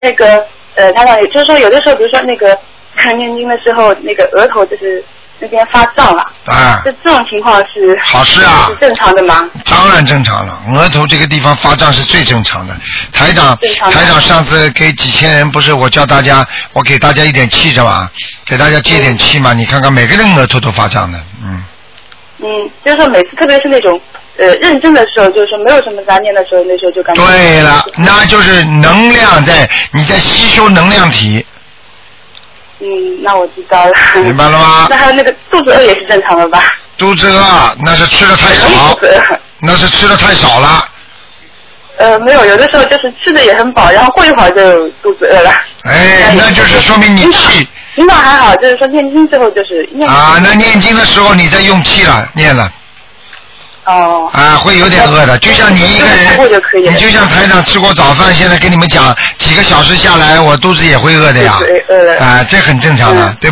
那个台长，也就是说有的时候，比如说那个念经的时候，那个额头就是那边发胀了。啊。这种情况是好事啊。 是正常的吗？ 当然正常了，额头这个地方发胀是最正常的。台长上次给几千人，不是我叫大家，我给大家一点气着嘛，给大家接点气嘛，你看看每个人额头都发胀的， 就是说每次特别是那种认真的时候，就是说没有什么杂念的时候，那时候就感觉。 对了，那就是能量你在吸收能量体。 那我知道了。 明白了吗？ 那还有那个肚子饿也是正常的吧？ 肚子饿那是吃的太少，那是吃的太少了。 没有，有的时候就是吃的也很饱，然后过一会儿就肚子饿了。 哎，那就是说明你气。 平常还好，就是说念经之后就是那念经的时候你在用气了，念了。会有点饿的，就像你一个人，你就像台长吃过早饭，现在跟你们讲几个小时下来，我肚子也会饿的呀。这很正常的，对吧？